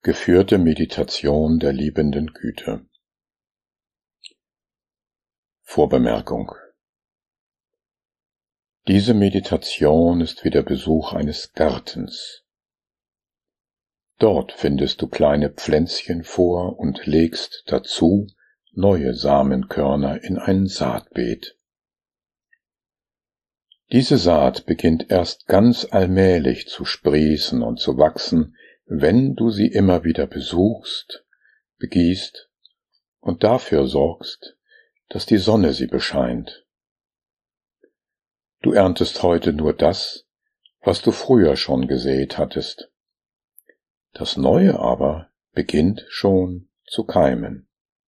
Geführte Meditation der liebenden Güte. Vorbemerkung: Diese Meditation ist wie der Besuch eines Gartens. Dort findest du kleine Pflänzchen vor und legst dazu neue Samenkörner in ein Saatbeet. Diese Saat beginnt erst ganz allmählich zu sprießen und zu wachsen, wenn du sie immer wieder besuchst, begießt und dafür sorgst, dass die Sonne sie bescheint. Du erntest heute nur das, was du früher schon gesät hattest. Das Neue aber beginnt schon zu keimen.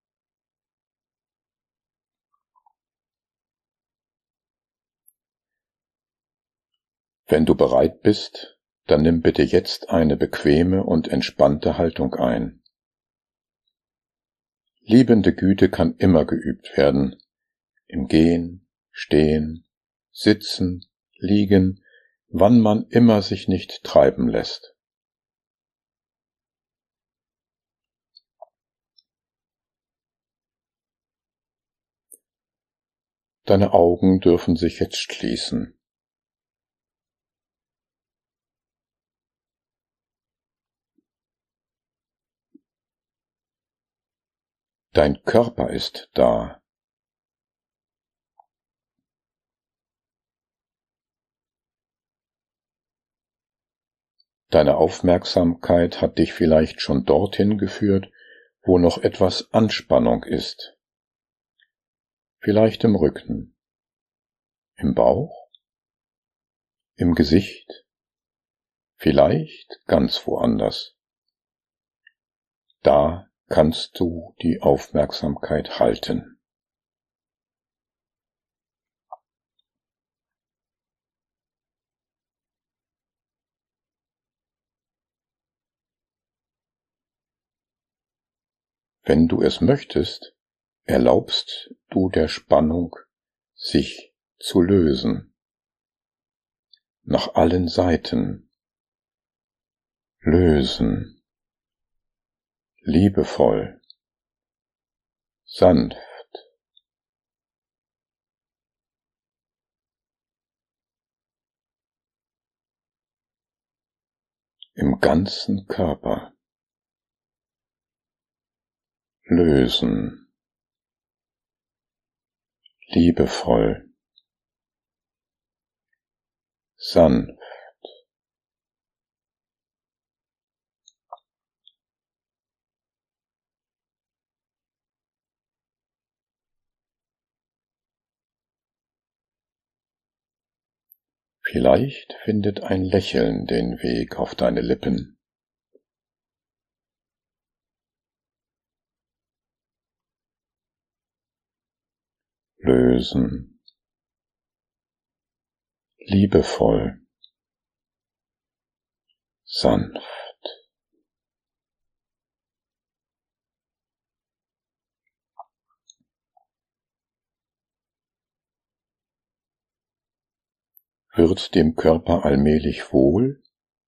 Wenn du bereit bist, dann nimm bitte jetzt eine bequeme und entspannte Haltung ein. Liebende Güte kann immer geübt werden, im Gehen, Stehen, Sitzen, Liegen, wann man immer sich nicht treiben lässt. Deine Augen dürfen sich jetzt schließen. Dein Körper ist da. Deine Aufmerksamkeit hat dich vielleicht schon dorthin geführt, wo noch etwas Anspannung ist. Vielleicht im Rücken, im Bauch, im Gesicht, vielleicht ganz woanders. Da kannst du die Aufmerksamkeit halten. Wenn du es möchtest, erlaubst du der Spannung, sich zu lösen. Nach allen Seiten. Lösen. Liebevoll. Sanft. Im ganzen Körper. Lösen. Liebevoll. Sanft. Vielleicht findet ein Lächeln den Weg auf deine Lippen. Lösen. Liebevoll. Sanft. Wird dem Körper allmählich wohl?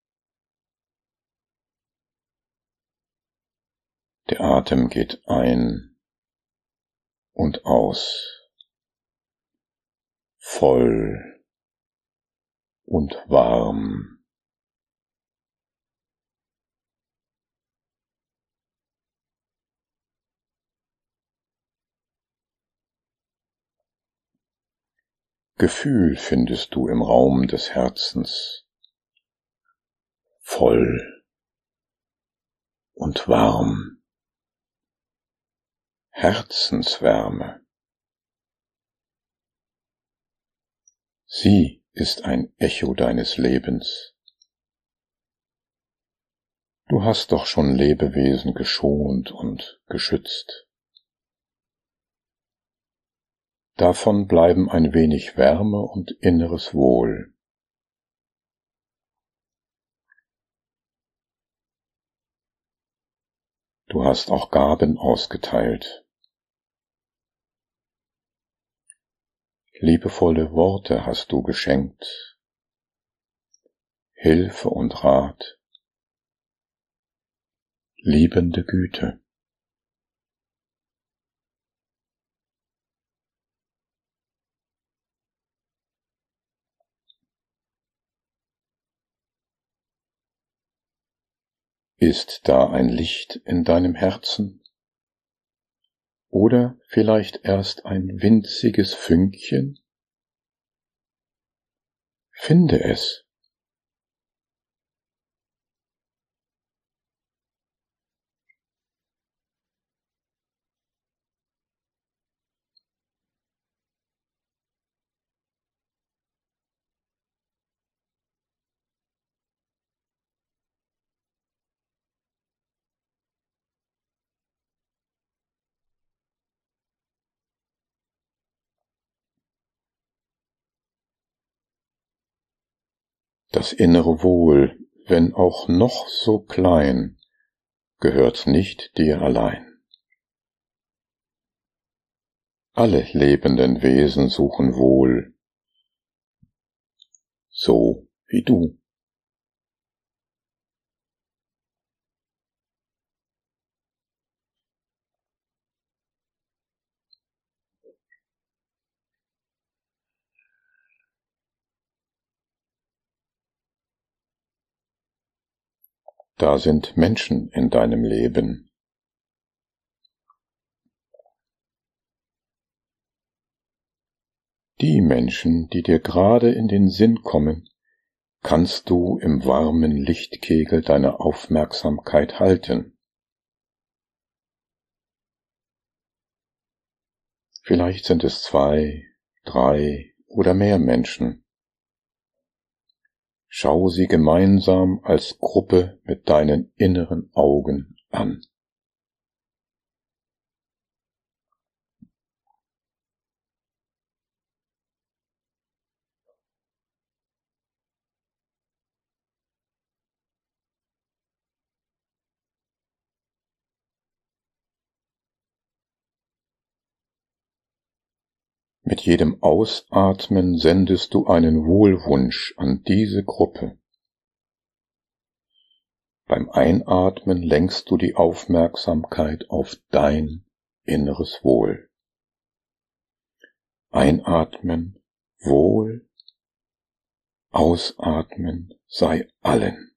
Der Atem geht ein und aus, voll und warm. Gefühl findest du im Raum des Herzens, voll und warm, Herzenswärme. Sie ist ein Echo deines Lebens. Du hast doch schon Lebewesen geschont und geschützt. Davon bleiben ein wenig Wärme und inneres Wohl. Du hast auch Gaben ausgeteilt. Liebevolle Worte hast du geschenkt, Hilfe und Rat, liebende Güte. Ist da ein Licht in deinem Herzen? Oder vielleicht erst ein winziges Fünkchen? Finde es. Das innere Wohl, wenn auch noch so klein, gehört nicht dir allein. Alle lebenden Wesen suchen Wohl, so wie du. Da sind Menschen in deinem Leben. Die Menschen, die dir gerade in den Sinn kommen, kannst du im warmen Lichtkegel deiner Aufmerksamkeit halten. Vielleicht sind es 2, 3 oder mehr Menschen. Schau sie gemeinsam als Gruppe mit deinen inneren Augen an. Mit jedem Ausatmen sendest du einen Wohlwunsch an diese Gruppe. Beim Einatmen lenkst du die Aufmerksamkeit auf dein inneres Wohl. Einatmen, Wohl, ausatmen, sei allen.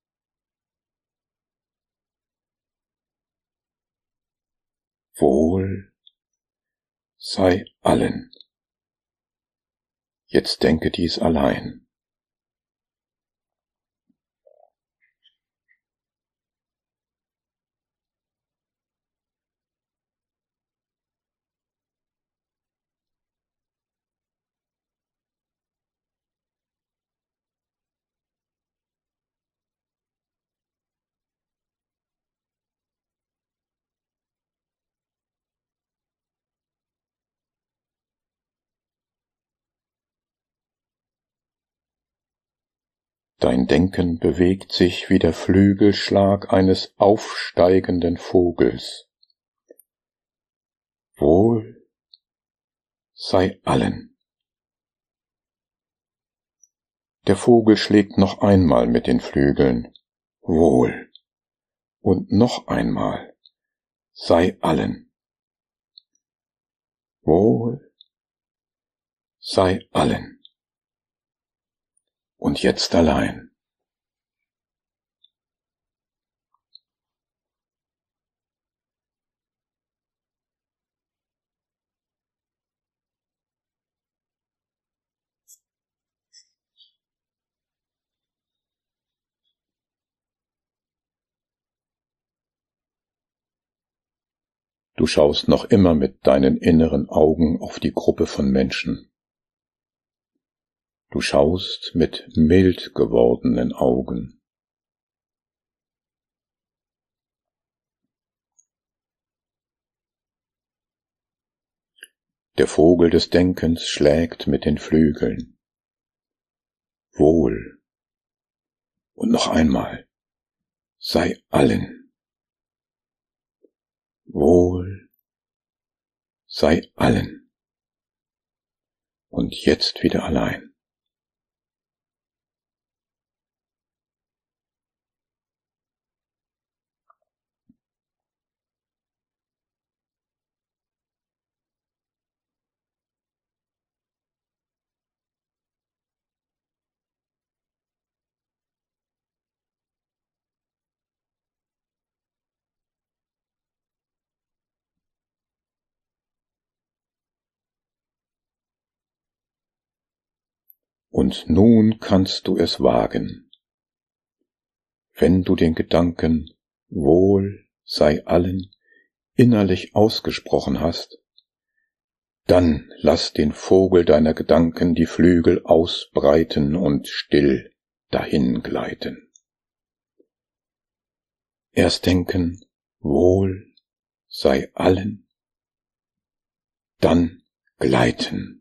Wohl, sei allen. Jetzt denke dies allein. Dein Denken bewegt sich wie der Flügelschlag eines aufsteigenden Vogels. Wohl sei allen. Der Vogel schlägt noch einmal mit den Flügeln. Wohl. Und noch einmal. Sei allen. Wohl. Sei allen. Und jetzt allein. Du schaust noch immer mit deinen inneren Augen auf die Gruppe von Menschen. Du schaust mit mild gewordenen Augen. Der Vogel des Denkens schlägt mit den Flügeln. Wohl. Und noch einmal. Sei allen. Wohl. Sei allen. Und jetzt wieder allein. Und nun kannst du es wagen. Wenn du den Gedanken Wohl sei allen innerlich ausgesprochen hast, dann lass den Vogel deiner Gedanken die Flügel ausbreiten und still dahingleiten. Erst denken, Wohl sei allen, dann gleiten.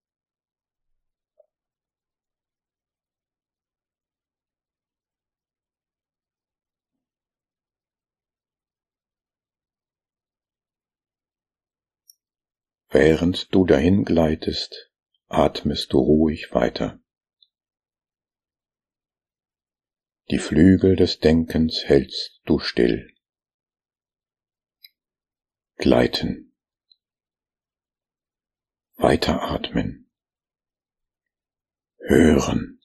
Während du dahin gleitest, atmest du ruhig weiter. Die Flügel des Denkens hältst du still. Gleiten. Weiteratmen. Hören.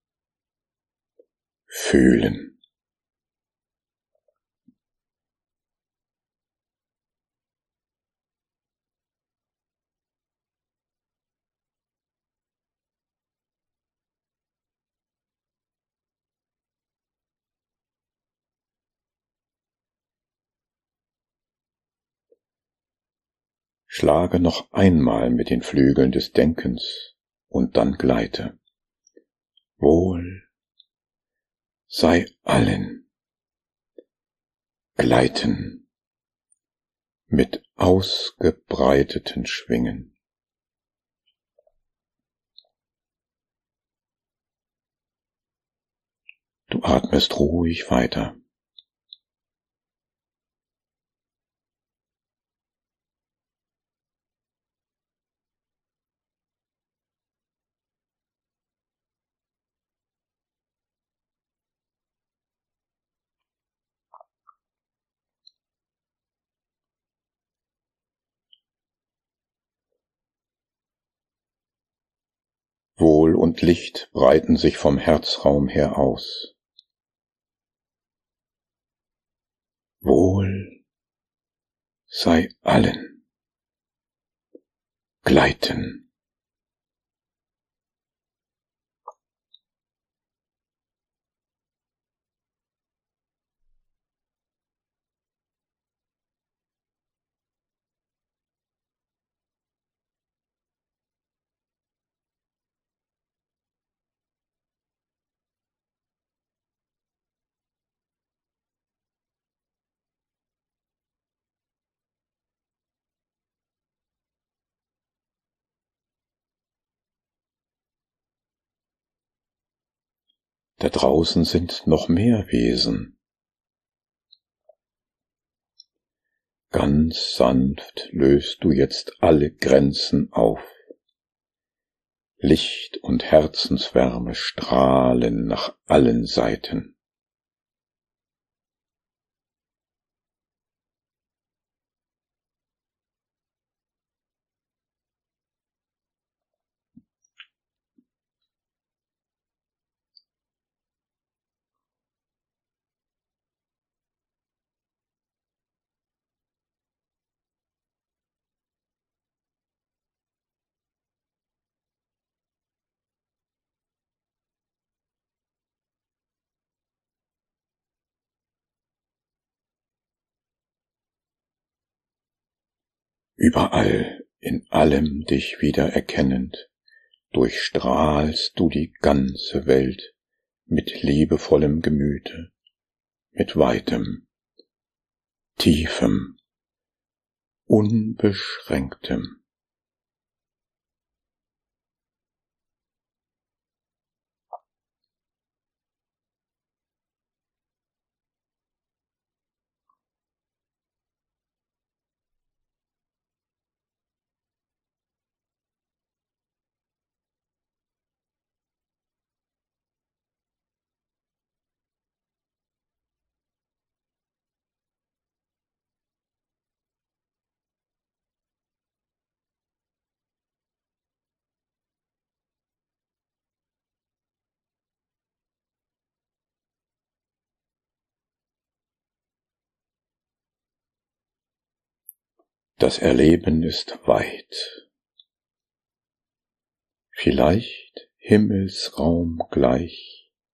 Fühlen. Schlage noch einmal mit den Flügeln des Denkens und dann gleite. Wohl sei allen. Gleiten mit ausgebreiteten Schwingen. Du atmest ruhig weiter. Wohl und Licht breiten sich vom Herzraum her aus. Wohl sei allen. Gleiten. Da draußen sind noch mehr Wesen. Ganz sanft löst du jetzt alle Grenzen auf. Licht und Herzenswärme strahlen nach allen Seiten. Überall, in allem dich wieder erkennend, durchstrahlst du die ganze Welt mit liebevollem Gemüte, mit weitem, tiefem, unbeschränktem. Das Erleben ist weit. Vielleicht Himmelsraum gleich.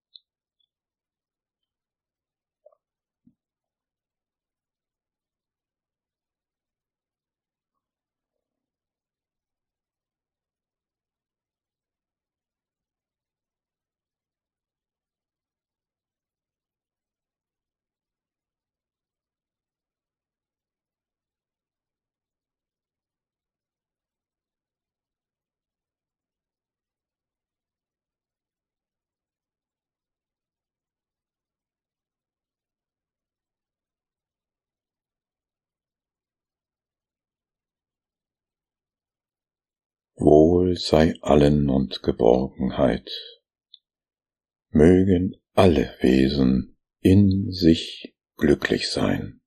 Wohl sei allen und Geborgenheit. Mögen alle Wesen in sich glücklich sein.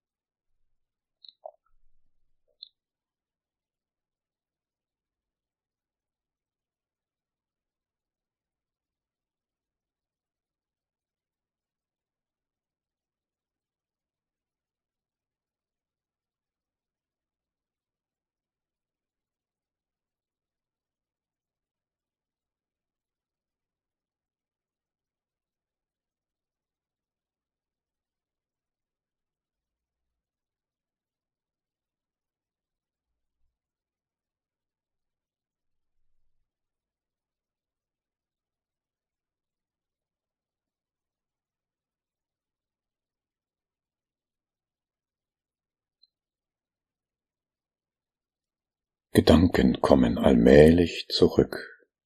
Gedanken kommen allmählich zurück.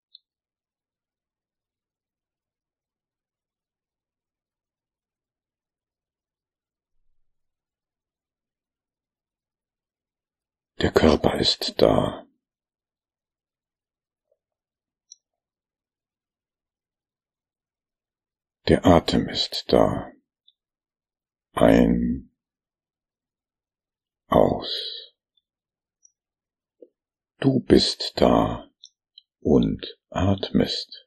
Der Körper ist da. Der Atem ist da. Ein, aus. Du bist da und atmest.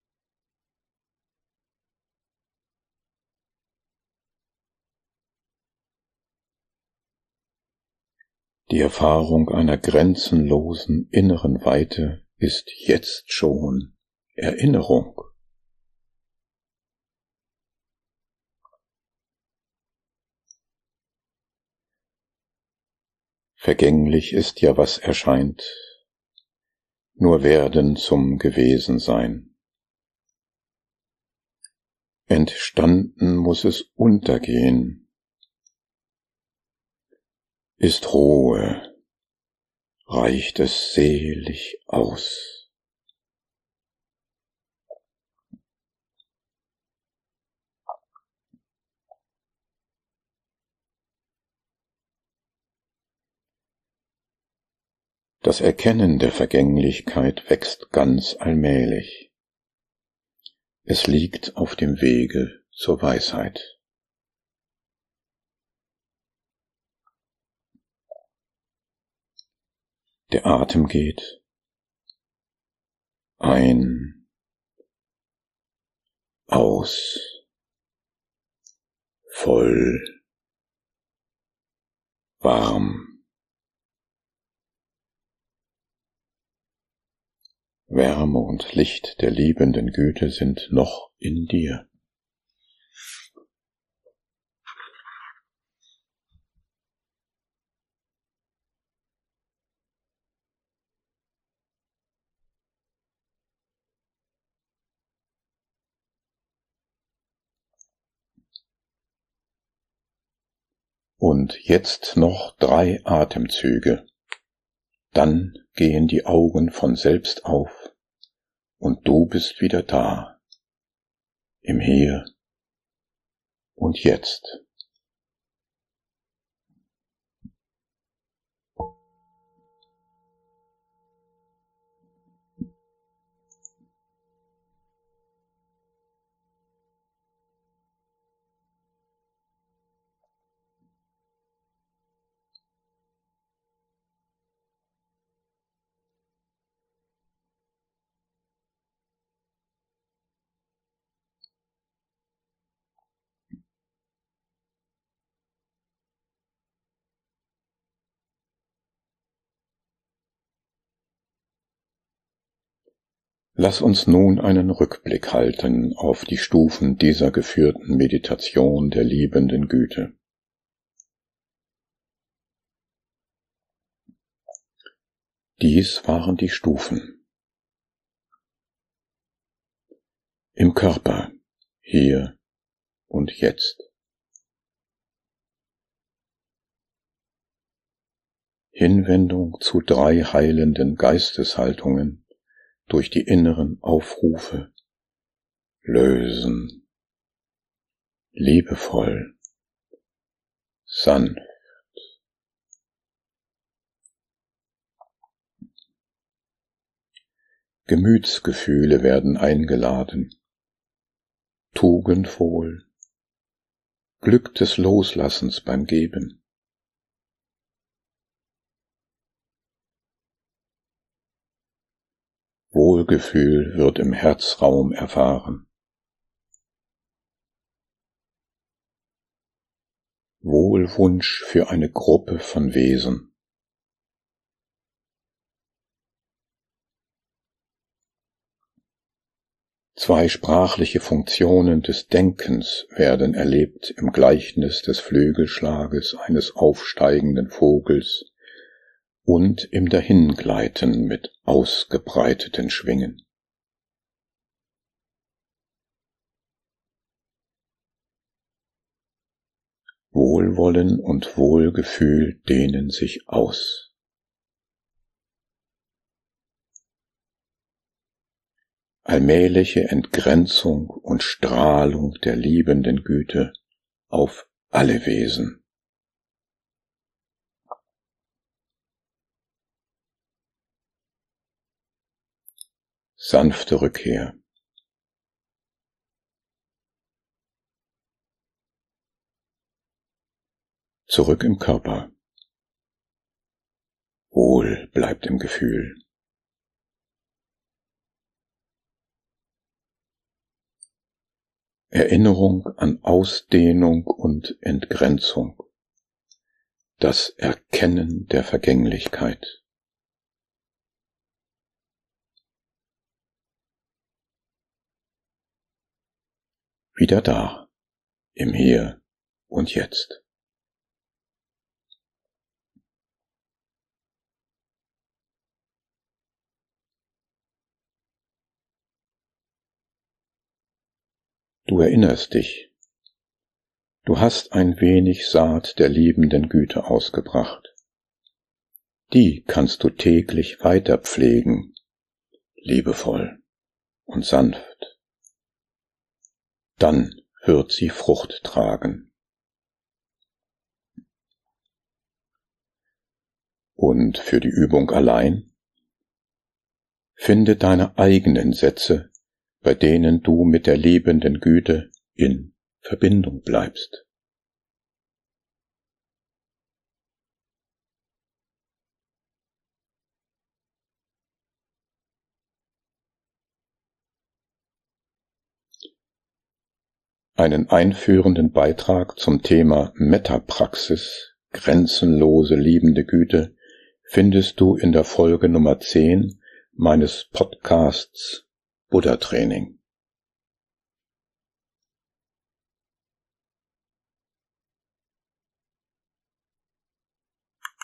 Die Erfahrung einer grenzenlosen inneren Weite ist jetzt schon Erinnerung. Vergänglich ist ja, was erscheint, nur Werden zum Gewesensein. Entstanden muss es untergehen, ist Ruhe, reicht es selig aus. Das Erkennen der Vergänglichkeit wächst ganz allmählich. Es liegt auf dem Wege zur Weisheit. Der Atem geht ein, aus, voll, warm. Wärme und Licht der liebenden Güte sind noch in dir. Und jetzt noch 3 Atemzüge. Dann gehen die Augen von selbst auf und du bist wieder da, im Hier und Jetzt. Lass uns nun einen Rückblick halten auf die Stufen dieser geführten Meditation der liebenden Güte. Dies waren die Stufen. Im Körper, hier und jetzt. Hinwendung zu 3 heilenden Geisteshaltungen durch die inneren Aufrufe. Lösen. Liebevoll. Sanft. Gemütsgefühle werden eingeladen. Tugendwohl. Glück des Loslassens beim Geben. Wohlgefühl wird im Herzraum erfahren. Wohlwunsch für eine Gruppe von Wesen. Zweisprachliche Funktionen des Denkens werden erlebt im Gleichnis des Flügelschlages eines aufsteigenden Vogels und im Dahingleiten mit ausgebreiteten Schwingen. Wohlwollen und Wohlgefühl dehnen sich aus. Allmähliche Entgrenzung und Strahlung der liebenden Güte auf alle Wesen. Sanfte Rückkehr. Zurück im Körper. Wohl bleibt im Gefühl. Erinnerung an Ausdehnung und Entgrenzung. Das Erkennen der Vergänglichkeit. Wieder da, im Hier und Jetzt. Du erinnerst dich, du hast ein wenig Saat der liebenden Güte ausgebracht. Die kannst du täglich weiter pflegen, liebevoll und sanft. Dann wird sie Frucht tragen. Und für die Übung allein? Finde deine eigenen Sätze, bei denen du mit der liebenden Güte in Verbindung bleibst. Einen einführenden Beitrag zum Thema Metta-Praxis, grenzenlose liebende Güte, findest du in der Folge Nummer 10 meines Podcasts Buddha Training.